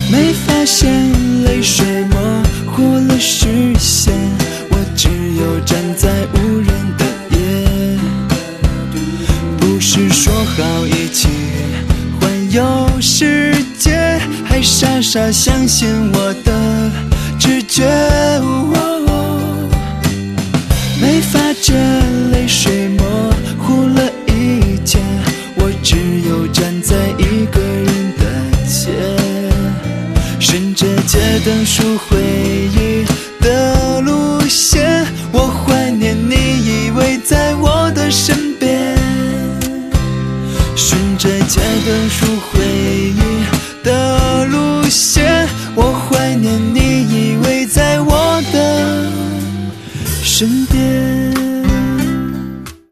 没发现泪水模糊了视线，我只有站在无人的夜。不是说好一起环游世界，还傻傻相信我的直觉。没发觉泪水模糊了一切，我只有站在一个人的街，顺着街灯数回忆的路线，我怀念你依偎在我的身边。顺着街灯数回忆的路线，我怀念你依偎在我的身边。